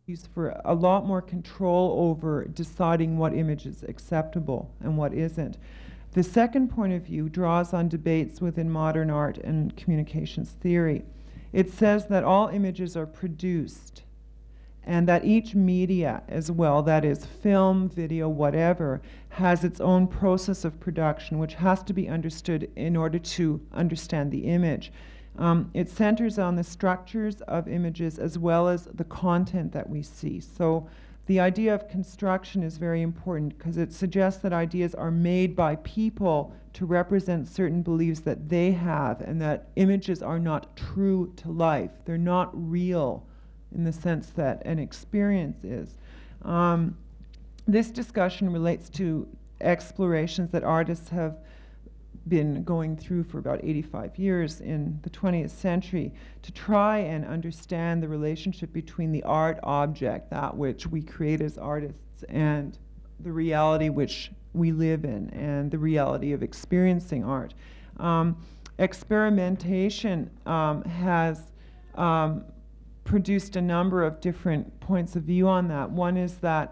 for a lot more control over deciding what image is acceptable and what isn't. The second point of view draws on debates within modern art and communications theory. It says that all images are produced and that each media as well, that is film, video, whatever, has its own process of production which has to be understood in order to understand the image. It centers on the structures of images as well as the content that we see. So the idea of construction is very important because it suggests that ideas are made by people to represent certain beliefs that they have, and that images are not true to life. They're not real in the sense that an experience is. This discussion relates to explorations that artists have been going through for about 85 years in the 20th century to try and understand the relationship between the art object, that which we create as artists, and the reality which we live in, and the reality of experiencing art. Experimentation has produced a number of different points of view on that. One is that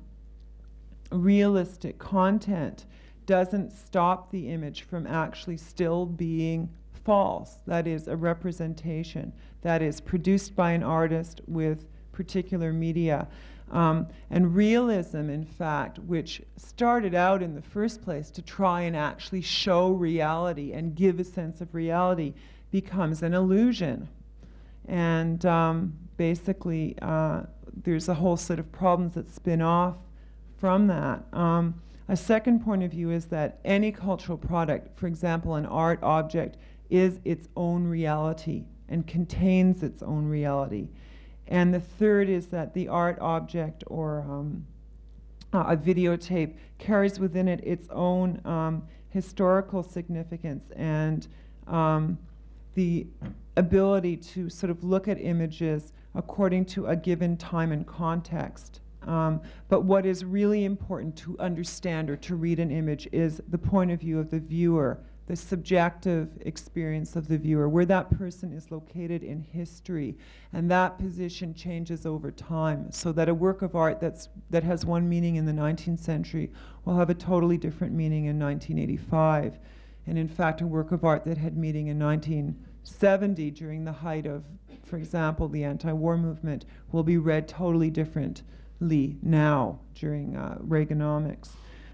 realistic content doesn't stop the image from actually still being false. That is, a representation that is produced by an artist with particular media. And realism, in fact, which started out in the first place to try and actually show reality and give a sense of reality, becomes an illusion. And basically, there's a whole set of problems that spin off from that. A second point of view is that any cultural product, for example, an art object, is its own reality and contains its own reality. And the third is that the art object or a videotape carries within it its own historical significance and the ability to sort of look at images according to a given time and context. But what is really important to understand or to read an image is the point of view of the viewer, the subjective experience of the viewer, where that person is located in history. And that position changes over time, so that a work of art that has one meaning in the 19th century will have a totally different meaning in 1985. And in fact, a work of art that had meaning in 1970 during the height of, for example, the anti-war movement will be read totally differently now during Reaganomics.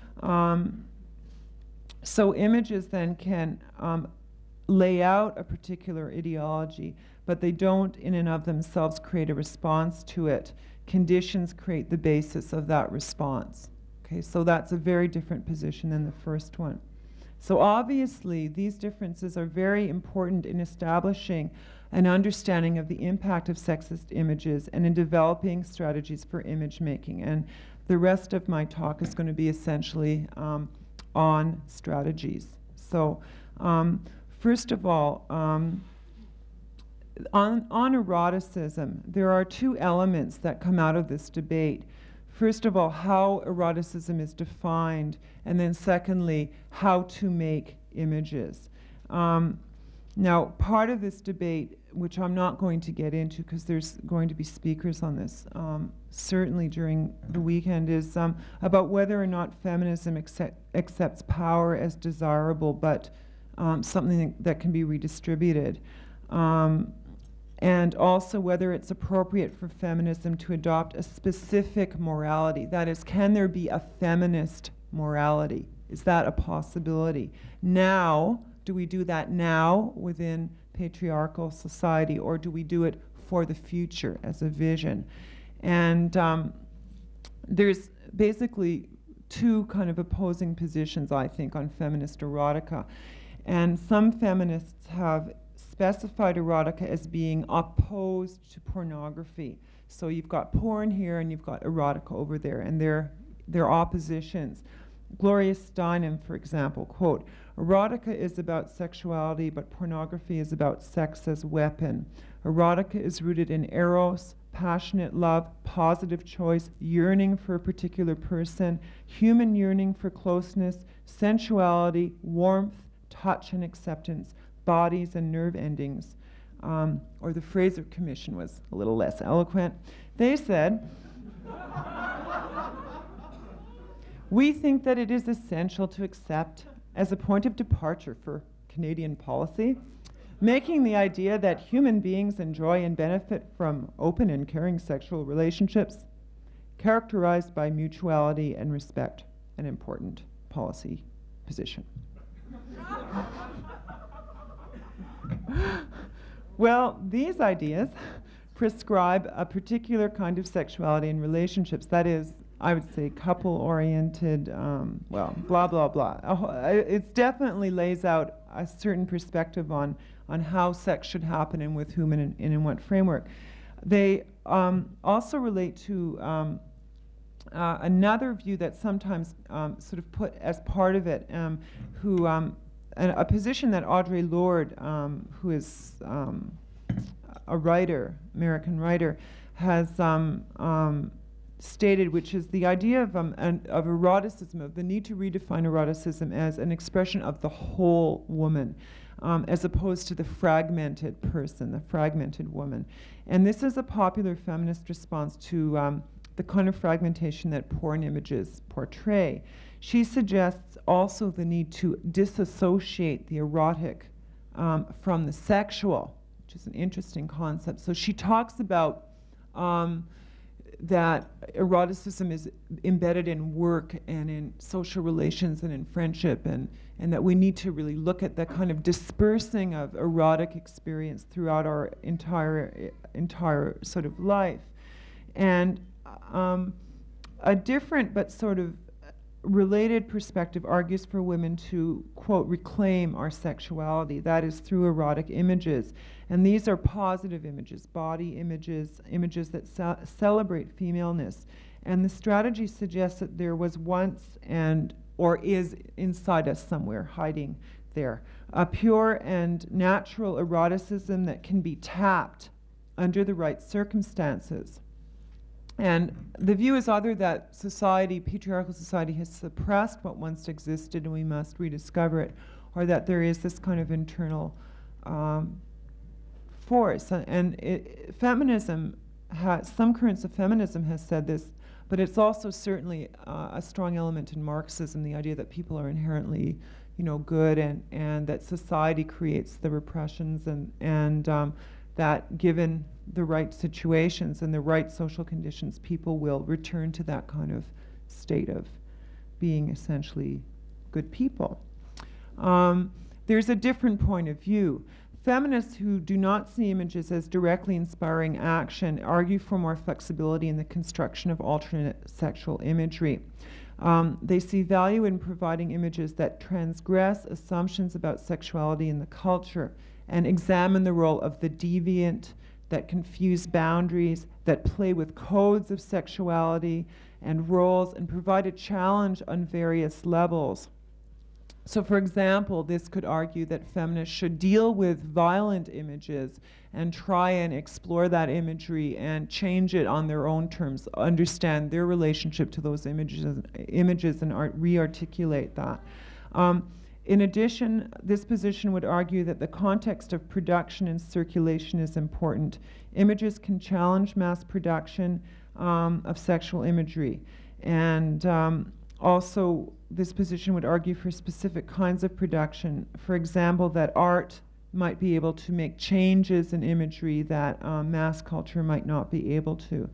So images then can lay out a particular ideology, but they don't in and of themselves create a response to it. Conditions create the basis of that response. Okay, so that's a very different position than the first one. So obviously, these differences are very important in establishing an understanding of the impact of sexist images and in developing strategies for image making. And the rest of my talk is going to be essentially on strategies. So first of all, on eroticism, there are two elements that come out of this debate. First of all, how eroticism is defined, and then secondly, how to make images. Now, part of this debate, which I'm not going to get into because there's going to be speakers on this, certainly during the weekend, is about whether or not feminism accepts power as desirable, but something that can be redistributed. And also whether it's appropriate for feminism to adopt a specific morality. That is, can there be a feminist morality? Is that a possibility? Now, do we do that now within patriarchal society, or do we do it for the future as a vision? And there's basically two kind of opposing positions, I think, on feminist erotica. And some feminists have specified erotica as being opposed to pornography. So you've got porn here and you've got erotica over there, and they're oppositions. Gloria Steinem, for example, quote, "Erotica is about sexuality, but pornography is about sex as weapon. Erotica is rooted in eros, passionate love, positive choice, yearning for a particular person, human yearning for closeness, sensuality, warmth, touch and acceptance, bodies and nerve endings. or the Fraser Commission was a little less eloquent. They said, "We think that it is essential to accept as a point of departure for Canadian policy, making the idea that human beings enjoy and benefit from open and caring sexual relationships characterized by mutuality and respect an important policy position." Well, these ideas prescribe a particular kind of sexuality in relationships. That is, I would say, couple-oriented, blah, blah, blah. It definitely lays out a certain perspective on how sex should happen and with whom and in what framework. They also relate to another view that's sometimes sort of put as part of it, a position that Audre Lorde, who is a writer, American writer, has stated, which is the idea of eroticism, of the need to redefine eroticism as an expression of the whole woman, as opposed to the fragmented person, the fragmented woman. And this is a popular feminist response to the kind of fragmentation that porn images portray. She suggests also the need to disassociate the erotic from the sexual, which is an interesting concept. So she talks about that eroticism is embedded in work and in social relations and in friendship, and that we need to really look at the kind of dispersing of erotic experience throughout our entire sort of life. And a different but sort of related perspective argues for women to, quote, reclaim our sexuality, that is through erotic images. And these are positive images, body images, images that celebrate femaleness. And the strategy suggests that there was once or is inside us somewhere, hiding there, a pure and natural eroticism that can be tapped under the right circumstances. And the view is either that society, patriarchal society, has suppressed what once existed and we must rediscover it, or that there is this kind of internal force. And feminism, some currents of feminism has said this, but it's also certainly a strong element in Marxism, the idea that people are inherently, good, and that society creates the repressions, and that given the right situations and the right social conditions, people will return to that kind of state of being essentially good people. There's a different point of view. Feminists who do not see images as directly inspiring action argue for more flexibility in the construction of alternate sexual imagery. They see value in providing images that transgress assumptions about sexuality in the culture and examine the role of the deviant, that confuse boundaries, that play with codes of sexuality and roles, and provide a challenge on various levels. So, for example, this could argue that feminists should deal with violent images and try and explore that imagery and change it on their own terms, understand their relationship to those images and re-articulate that. In addition, this position would argue that the context of production and circulation is important. Images can challenge mass production of sexual imagery. And also, this position would argue for specific kinds of production. For example, that art might be able to make changes in imagery that mass culture might not be able to.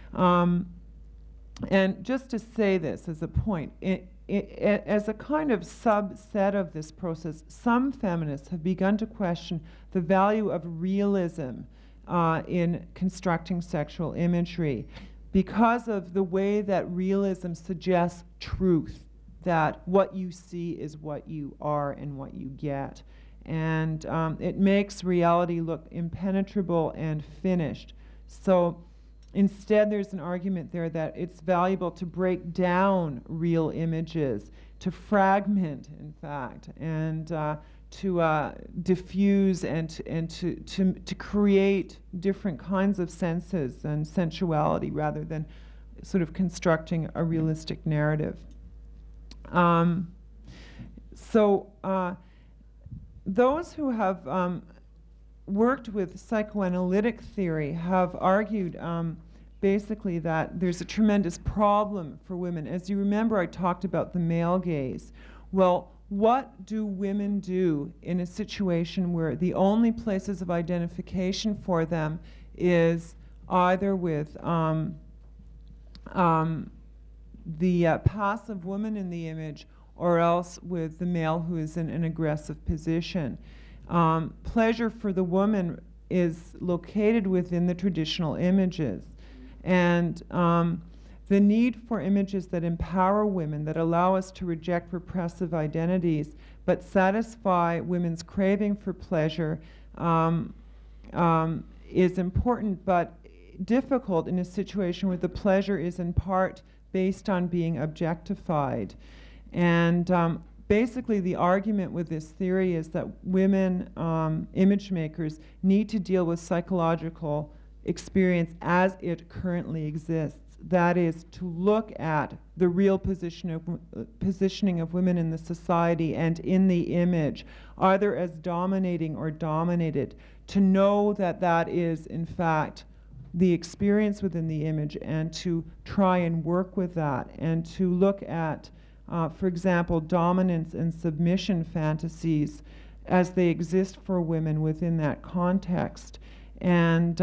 And just to say this as a point, as a kind of subset of this process, some feminists have begun to question the value of realism in constructing sexual imagery because of the way that realism suggests truth, that what you see is what you are and what you get. And it makes reality look impenetrable and finished. So instead, there's an argument there that it's valuable to break down real images, to fragment, in fact, and to diffuse and to create different kinds of senses and sensuality rather than sort of constructing a realistic narrative. So those who have worked with psychoanalytic theory have argued basically that there's a tremendous problem for women. As you remember, I talked about the male gaze. Well, what do women do in a situation where the only places of identification for them is either with the passive woman in the image, or else with the male who is in an aggressive position? Pleasure for the woman is located within the traditional images. And the need for images that empower women, that allow us to reject repressive identities, but satisfy women's craving for pleasure, is important, but difficult in a situation where the pleasure is in part based on being objectified. And basically the argument with this theory is that women image makers need to deal with psychological experience as it currently exists. That is, to look at the real positioning of women in the society and in the image, either as dominating or dominated, to know that that is, in fact, the experience within the image, and to try and work with that, and to look at, for example, dominance and submission fantasies as they exist for women within that context, and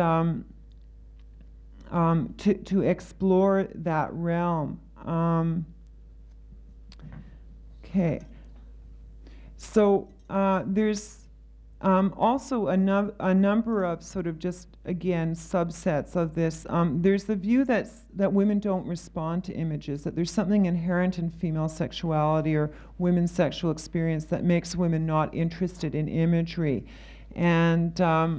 to explore that realm. Okay. So there's also a number of sort of just, again, subsets of this. There's the view that women don't respond to images, that there's something inherent in female sexuality or women's sexual experience that makes women not interested in imagery. And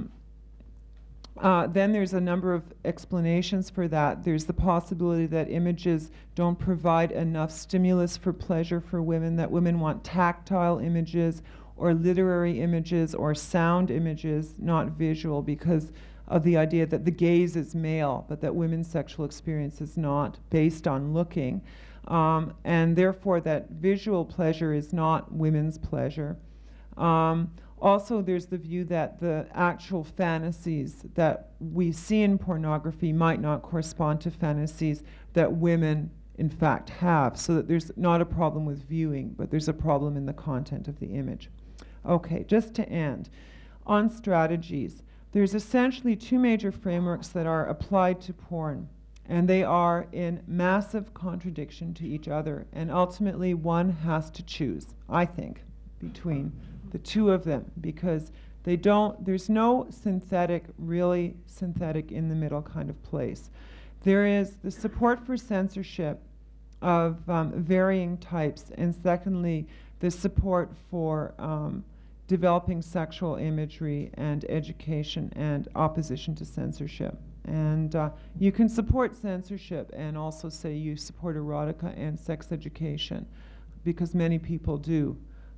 then there's a number of explanations for that. There's the possibility that images don't provide enough stimulus for pleasure for women, that women want tactile images or literary images or sound images, not visual, because of the idea that the gaze is male, but that women's sexual experience is not based on looking. And therefore that visual pleasure is not women's pleasure. Also, there's the view that the actual fantasies that we see in pornography might not correspond to fantasies that women, in fact, have, so that there's not a problem with viewing, but there's a problem in the content of the image. Okay, just to end, on strategies, there's essentially two major frameworks that are applied to porn, and they are in massive contradiction to each other, and ultimately one has to choose, I think, between the two of them, because there's no synthetic, really synthetic in the middle kind of place. There is the support for censorship of varying types, and secondly, the support for developing sexual imagery and education and opposition to censorship. And you can support censorship and also say you support erotica and sex education, because many people do.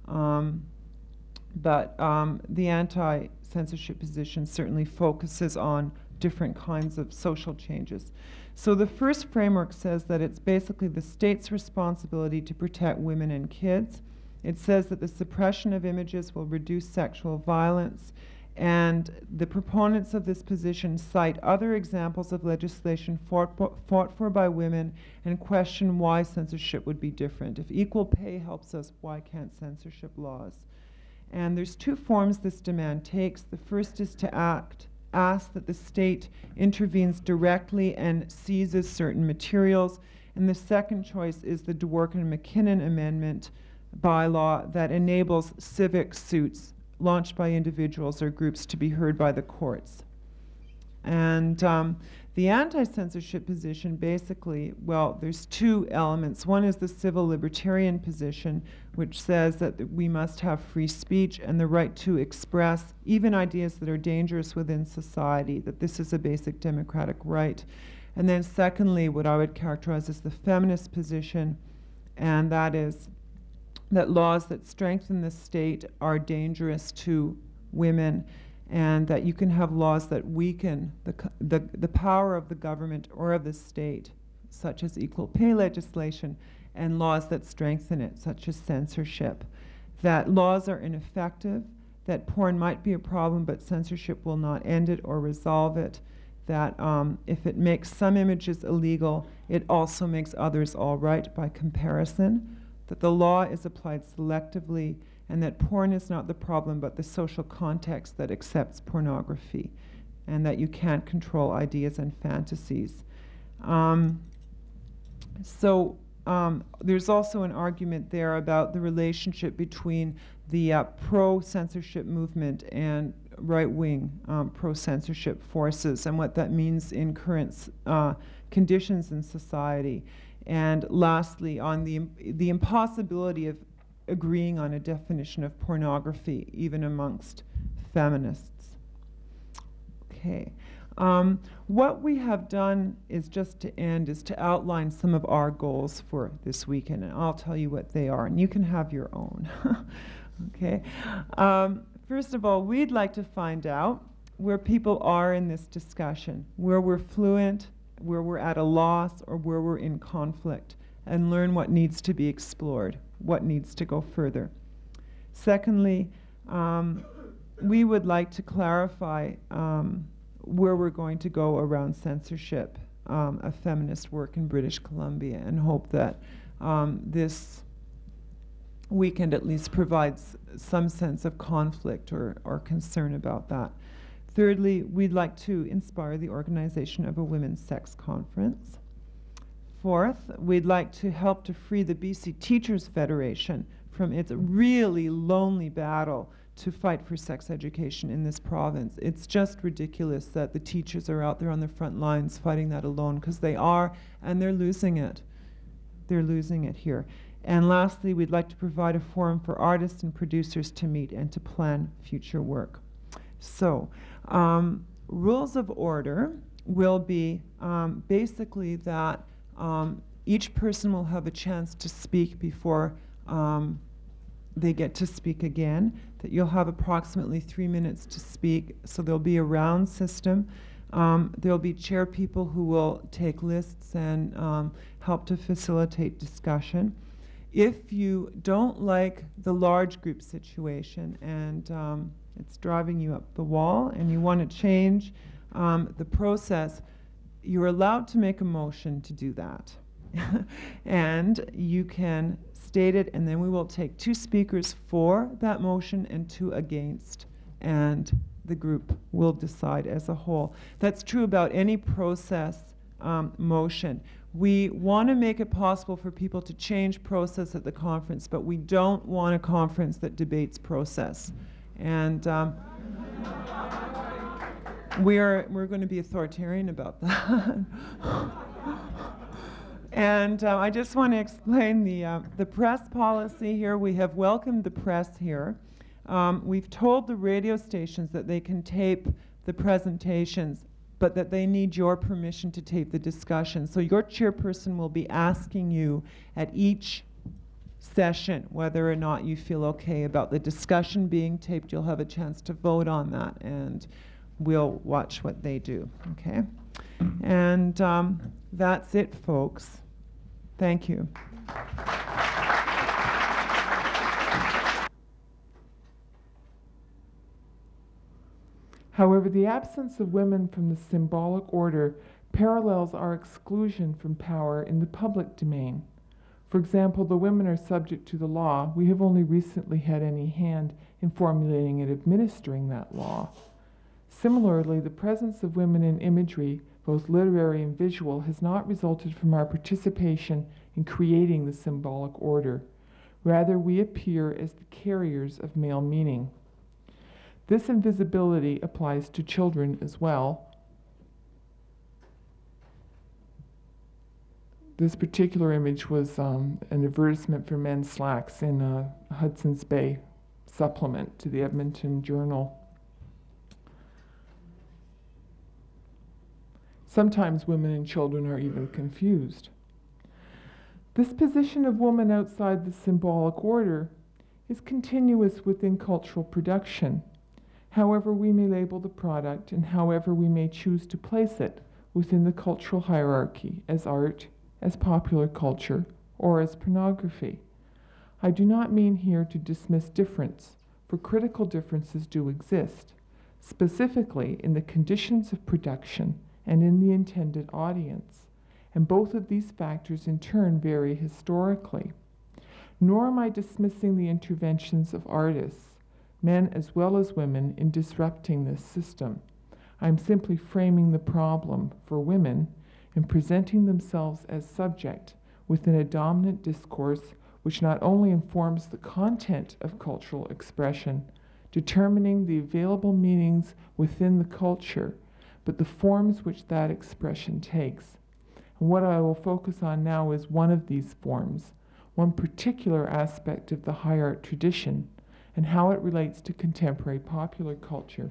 But the anti-censorship position certainly focuses on different kinds of social changes. So the first framework says that it's basically the state's responsibility to protect women and kids. It says that the suppression of images will reduce sexual violence, and the proponents of this position cite other examples of legislation fought for by women and question why censorship would be different. If equal pay helps us, why can't censorship laws? And there's two forms this demand takes. The first is to ask that the state intervenes directly and seizes certain materials. And the second choice is the Dworkin-McKinnon Amendment bylaw that enables civic suits launched by individuals or groups to be heard by the courts. And the anti-censorship position basically, well, there's two elements. One is the civil libertarian position, which says that we must have free speech and the right to express even ideas that are dangerous within society, that this is a basic democratic right. And then secondly, what I would characterize as the feminist position, and that is that laws that strengthen the state are dangerous to women, and that you can have laws that weaken the power of the government or of the state, such as equal pay legislation, and laws that strengthen it, such as censorship. That laws are ineffective, that porn might be a problem, but censorship will not end it or resolve it, that if it makes some images illegal, it also makes others all right by comparison, that the law is applied selectively, and that porn is not the problem, but the social context that accepts pornography, and that you can't control ideas and fantasies. There's also an argument there about the relationship between the pro-censorship movement and right-wing pro-censorship forces and what that means in current conditions in society. And lastly, on the impossibility of agreeing on a definition of pornography, even amongst feminists. Okay. What we have done is just to end, is to outline some of our goals for this weekend, and I'll tell you what they are, and you can have your own. Okay. First of all, we'd like to find out where people are in this discussion, where we're fluent, where we're at a loss, or where we're in conflict, and learn what needs to be explored, what needs to go further. Secondly, we would like to clarify where we're going to go around censorship of feminist work in British Columbia, and hope that this weekend at least provides some sense of conflict or concern about that. Thirdly, we'd like to inspire the organization of a women's sex conference. Fourth, we'd like to help to free the BC Teachers Federation from its really lonely battle to fight for sex education in this province. It's just ridiculous that the teachers are out there on the front lines fighting that alone, because they are, and they're losing it. They're losing it here. And lastly, we'd like to provide a forum for artists and producers to meet and to plan future work. So, rules of order will be basically that each person will have a chance to speak before they get to speak again, that you'll have approximately 3 minutes to speak, so there'll be a round system. There'll be chair people who will take lists and help to facilitate discussion. If you don't like the large group situation and it's driving you up the wall and you want to change the process, you're allowed to make a motion to do that. And you can state it, and then we will take 2 speakers for that motion and 2 against, and the group will decide as a whole. That's true about any process motion. We want to make it possible for people to change process at the conference, but we don't want a conference that debates process. And we're going to be authoritarian about that. And I just want to explain the press policy here. We have welcomed the press here. We've told the radio stations that they can tape the presentations, but that they need your permission to tape the discussion. So your chairperson will be asking you at each session whether or not you feel okay about the discussion being taped. You'll have a chance to vote on that, and we'll watch what they do, okay? And that's it, folks. Thank you. However, the absence of women from the symbolic order parallels our exclusion from power in the public domain. For example, the women are subject to the law. We have only recently had any hand in formulating and administering that law. Similarly, the presence of women in imagery, both literary and visual, has not resulted from our participation in creating the symbolic order. Rather, we appear as the carriers of male meaning. This invisibility applies to children as well. This particular image was an advertisement for men's slacks in a Hudson's Bay supplement to the Edmonton Journal. Sometimes women and children are even confused. This position of woman outside the symbolic order is continuous within cultural production. However we may label the product and however we may choose to place it within the cultural hierarchy as art, as popular culture, or as pornography. I do not mean here to dismiss difference, for critical differences do exist, specifically in the conditions of production and in the intended audience, and both of these factors in turn vary historically. Nor am I dismissing the interventions of artists, men as well as women, in disrupting this system. I'm simply framing the problem for women in presenting themselves as subject within a dominant discourse which not only informs the content of cultural expression, determining the available meanings within the culture, but the forms which that expression takes. And what I will focus on now is one of these forms, one particular aspect of the high art tradition, and how it relates to contemporary popular culture.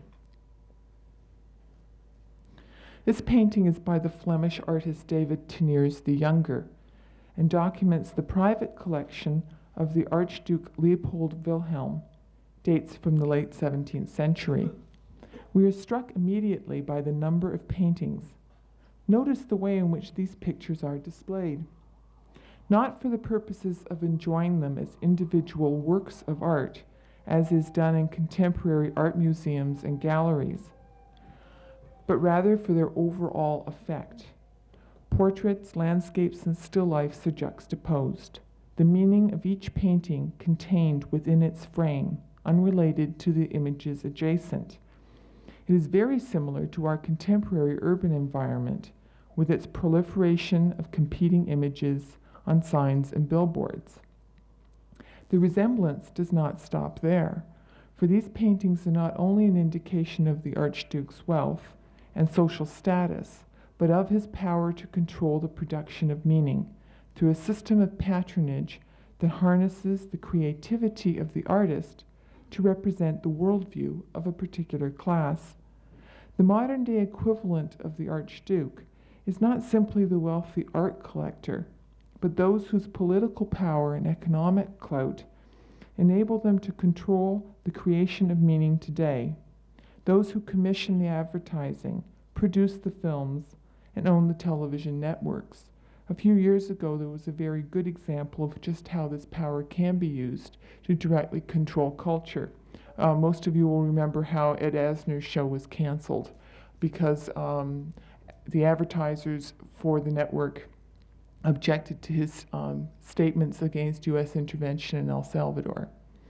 This painting is by the Flemish artist David Teniers the Younger and documents the private collection of the Archduke Leopold Wilhelm, dates from the late 17th century. We are struck immediately by the number of paintings. Notice the way in which these pictures are displayed. Not for the purposes of enjoying them as individual works of art, as is done in contemporary art museums and galleries, but rather for their overall effect. Portraits, landscapes, and still lifes are juxtaposed, the meaning of each painting contained within its frame, unrelated to the images adjacent. It is very similar to our contemporary urban environment, with its proliferation of competing images on signs and billboards. The resemblance does not stop there, for these paintings are not only an indication of the Archduke's wealth and social status, but of his power to control the production of meaning through a system of patronage that harnesses the creativity of the artist to represent the worldview of a particular class. The modern-day equivalent of the Archduke is not simply the wealthy art collector, but those whose political power and economic clout enable them to control the creation of meaning today, those who commission the advertising, produce the films, and own the television networks. A few years ago, there was a very good example of just how this power can be used to directly control culture. Most of you will remember how Ed Asner's show was canceled because the advertisers for the network objected to his statements against U.S. intervention in El Salvador.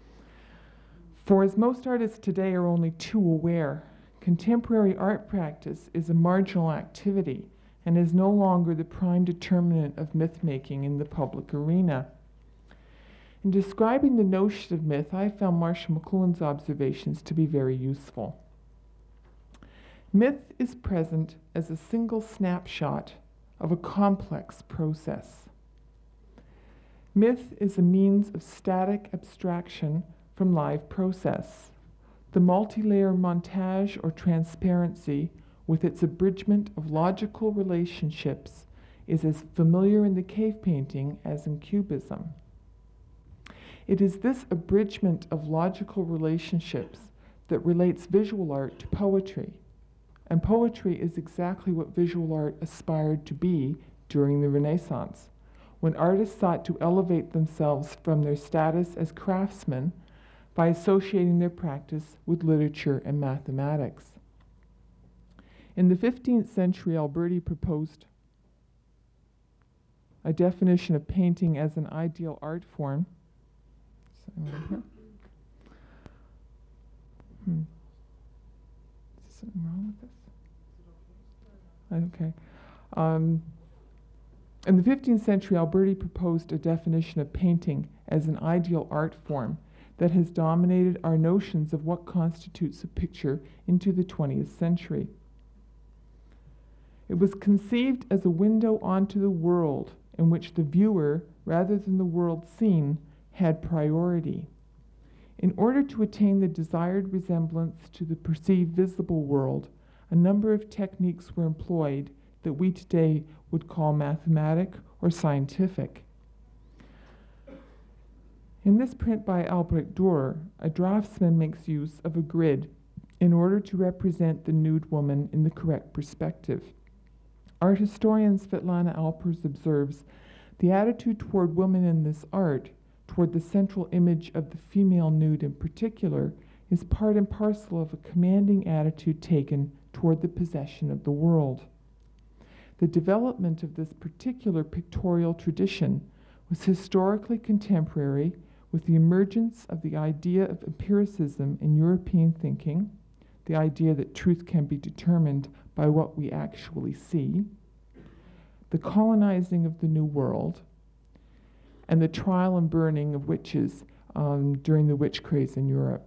For as most artists today are only too aware, contemporary art practice is a marginal activity and is no longer the prime determinant of myth-making in the public arena. In describing the notion of myth, I found Marshall McLuhan's observations to be very useful. Myth is present as a single snapshot of a complex process. Myth is a means of static abstraction from live process. The multi-layer montage or transparency with its abridgment of logical relationships is as familiar in the cave painting as in Cubism. It is this abridgment of logical relationships that relates visual art to poetry, and poetry is exactly what visual art aspired to be during the Renaissance, when artists sought to elevate themselves from their status as craftsmen by associating their practice with literature and mathematics. In the 15th century, Alberti proposed a definition of painting as an ideal art form. Is something wrong with this? Okay. In the 15th century, Alberti proposed a definition of painting as an ideal art form that has dominated our notions of what constitutes a picture into the 20th century. It was conceived as a window onto the world in which the viewer, rather than the world seen, had priority. In order to attain the desired resemblance to the perceived visible world, a number of techniques were employed that we today would call mathematic or scientific. In this print by Albrecht Dürer, a draftsman makes use of a grid in order to represent the nude woman in the correct perspective. Art historian Svetlana Alpers observes, the attitude toward women in this art, toward the central image of the female nude in particular is part and parcel of a commanding attitude taken toward the possession of the world. The development of this particular pictorial tradition was historically contemporary with the emergence of the idea of empiricism in European thinking, the idea that truth can be determined by what we actually see, the colonizing of the New World, and the trial and burning of witches during the witch craze in Europe.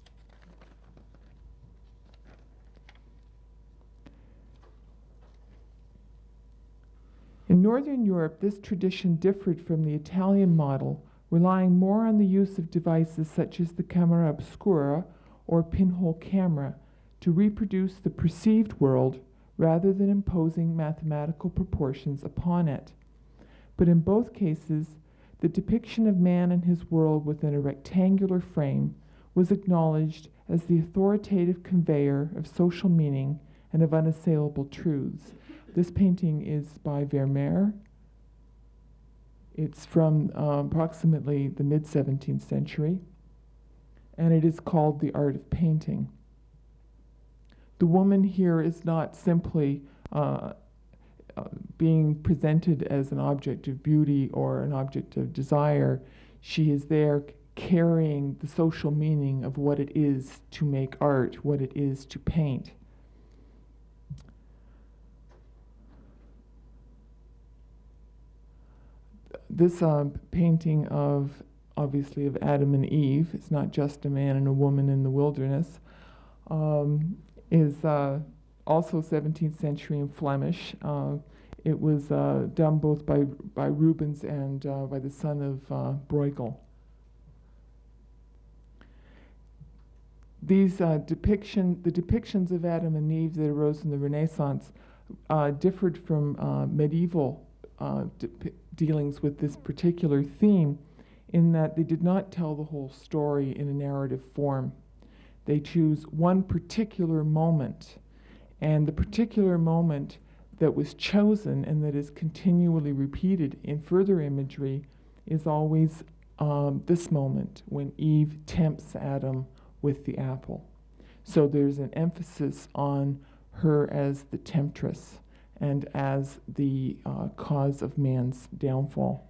In Northern Europe, this tradition differed from the Italian model, relying more on the use of devices such as the camera obscura or pinhole camera to reproduce the perceived world rather than imposing mathematical proportions upon it. But in both cases, the depiction of man and his world within a rectangular frame was acknowledged as the authoritative conveyor of social meaning and of unassailable truths. This painting is by Vermeer. It's from approximately the mid-17th century, and it is called The Art of Painting. The woman here is not simply being presented as an object of beauty or an object of desire. She is there carrying the social meaning of what it is to make art, what it is to paint. This painting of, obviously, of Adam and Eve, it's not just a man and a woman in the wilderness, is also 17th century in Flemish. It was done both by Rubens and by the son of Bruegel. These the depictions of Adam and Eve that arose in the Renaissance differed from medieval dealings with this particular theme in that they did not tell the whole story in a narrative form. They choose one particular moment, and the particular moment that was chosen and that is continually repeated in further imagery is always this moment when Eve tempts Adam with the apple. So there's an emphasis on her as the temptress and as the cause of man's downfall.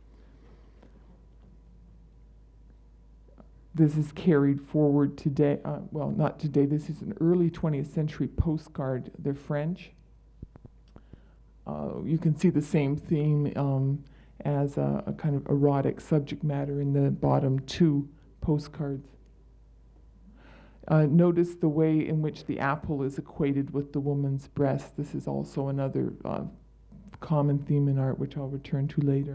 This is carried forward today, well, not today, this is an early 20th century postcard. They're French. You can see the same theme as a kind of erotic subject matter in the bottom two postcards. Notice the way in which the apple is equated with the woman's breast. This is also another common theme in art, which I'll return to later.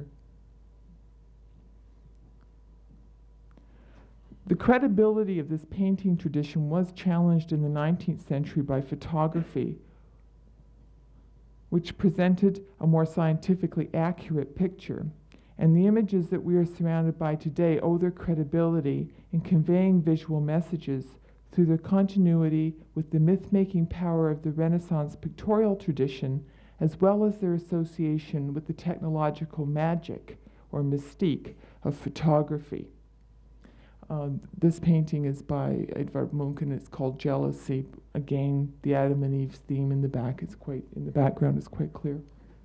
The credibility of this painting tradition was challenged in the 19th century by photography, which presented a more scientifically accurate picture. And the images that we are surrounded by today owe their credibility in conveying visual messages through their continuity with the myth-making power of the Renaissance pictorial tradition, as well as their association with the technological magic or mystique of photography. This painting is by Edvard Munch, and it's called Jealousy. Again, the Adam and Eve theme in the background is quite clear.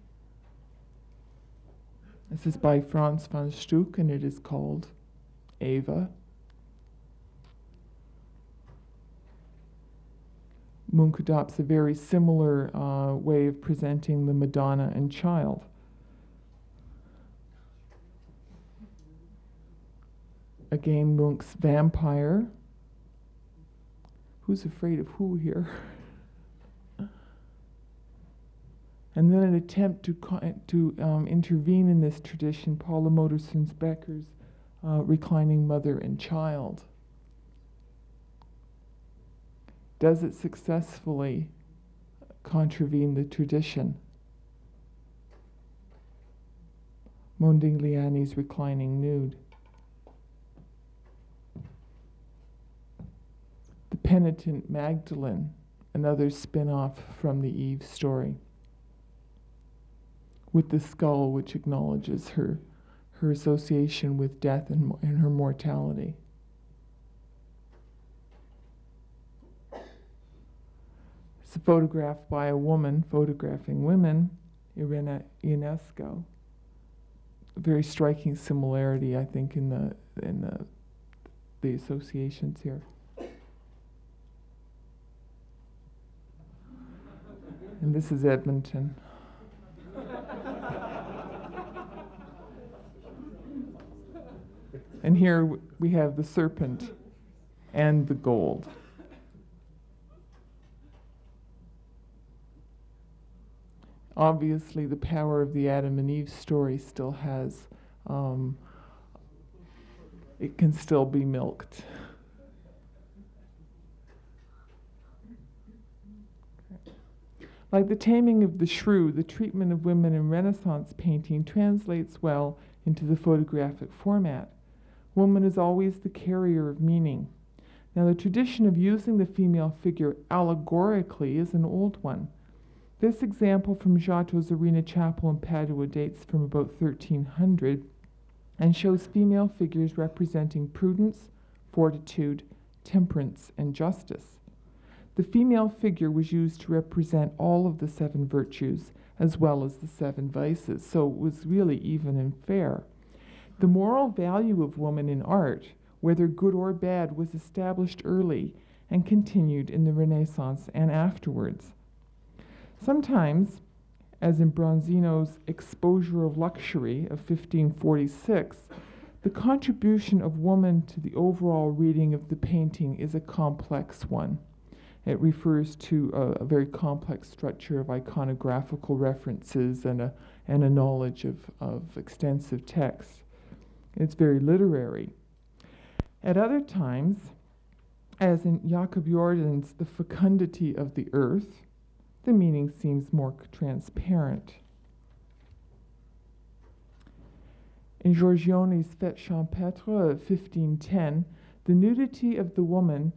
This is by Frans van Stuck, and it is called Eva. Munch adopts a very similar way of presenting the Madonna and Child. Again, Munch's vampire. Who's afraid of who here? And then an attempt to intervene in this tradition, Paula Modersohn-Becker's reclining mother and child. Does it successfully contravene the tradition? Modigliani's reclining nude. The Penitent Magdalene, another spin-off from the Eve story, with the skull which acknowledges her her association with death and her mortality. It's a photograph by a woman photographing women, Irina Ionesco. A very striking similarity, I think, in the associations here. And this is Edmonton. And here we have the serpent and the gold. Obviously, the power of the Adam and Eve story still has, it can still be milked. Like the taming of the shrew, the treatment of women in Renaissance painting translates well into the photographic format. Woman is always the carrier of meaning. Now, the tradition of using the female figure allegorically is an old one. This example from Giotto's Arena Chapel in Padua dates from about 1300 and shows female figures representing prudence, fortitude, temperance, and justice. The female figure was used to represent all of the 7 virtues as well as the 7 vices, so it was really even and fair. The moral value of woman in art, whether good or bad, was established early and continued in the Renaissance and afterwards. Sometimes, as in Bronzino's Exposure of Luxury of 1546, the contribution of woman to the overall reading of the painting is a complex one. It refers to a very complex structure of iconographical references and a knowledge of extensive text. It's very literary. At other times, as in Jakob Jordan's The Fecundity of the Earth, the meaning seems more transparent. In Giorgione's Fête Champêtre of 1510, the nudity of the women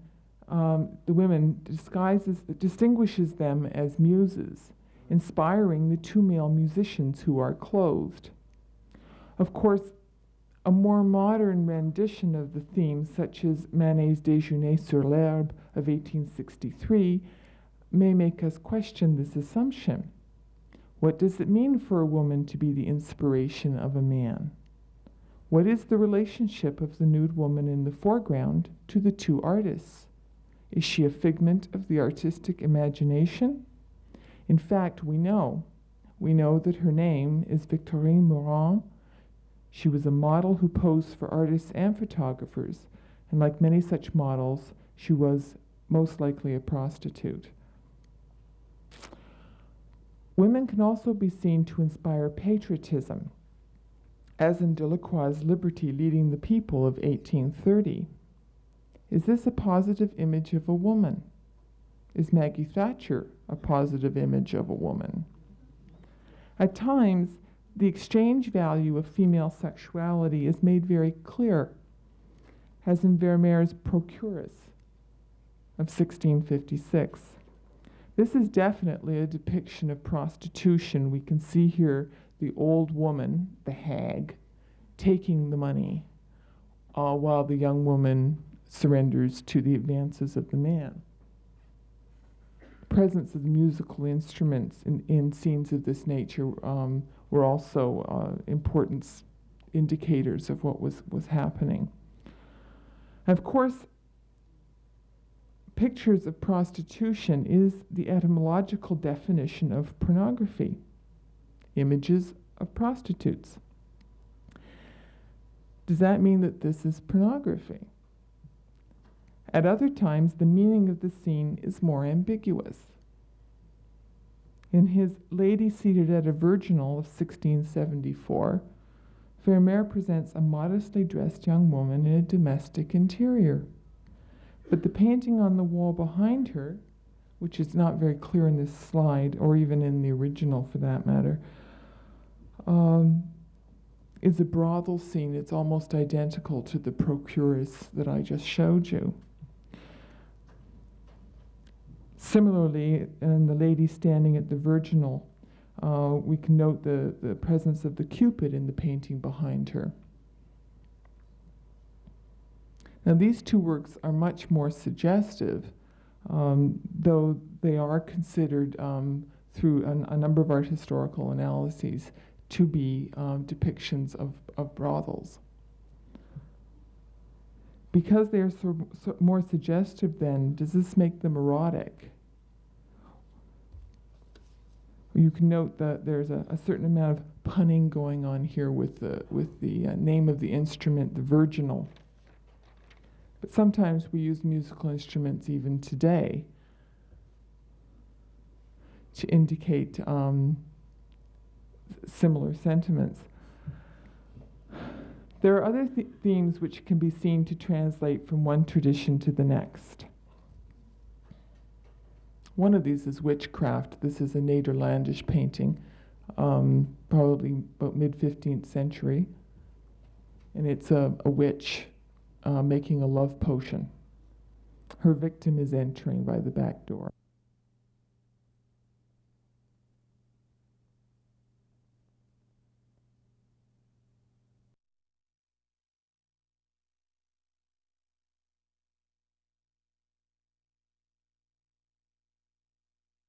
distinguishes them as muses, inspiring the 2 male musicians who are clothed. Of course, a more modern rendition of the theme, such as Manet's Déjeuner sur l'herbe of 1863, may make us question this assumption. What does it mean for a woman to be the inspiration of a man? What is the relationship of the nude woman in the foreground to the 2 artists? Is she a figment of the artistic imagination? In fact, we know that her name is Victorine Morin. She was a model who posed for artists and photographers, and like many such models, she was most likely a prostitute. Women can also be seen to inspire patriotism, as in Delacroix's Liberty Leading the People of 1830. Is this a positive image of a woman? Is Maggie Thatcher a positive image of a woman? At times, the exchange value of female sexuality is made very clear, as in Vermeer's Procuress of 1656. This is definitely a depiction of prostitution. We can see here the old woman, the hag, taking the money, while the young woman surrenders to the advances of the man. Presence of musical instruments in scenes of this nature were also important indicators of what was happening. Of course, pictures of prostitution is the etymological definition of pornography, images of prostitutes. Does that mean that this is pornography? At other times, the meaning of the scene is more ambiguous. In his Lady Seated at a Virginal of 1674, Vermeer presents a modestly dressed young woman in a domestic interior. But the painting on the wall behind her, which is not very clear in this slide, or even in the original for that matter, is a brothel scene. It's almost identical to the Procuress that I just showed you. Similarly, in The Lady Standing at the Virginal, We can note the presence of the Cupid in the painting behind her. Now, these two works are much more suggestive, though they are considered through a number of art historical analyses to be depictions of brothels. Because they are so more suggestive, then, does this make them erotic? You can note that there's a certain amount of punning going on here with the name of the instrument, the virginal. But sometimes we use musical instruments even today to indicate similar sentiments. There are other themes which can be seen to translate from one tradition to the next. One of these is witchcraft. This is a Nederlandish painting, probably about mid-15th century. And it's a witch making a love potion. Her victim is entering by the back door.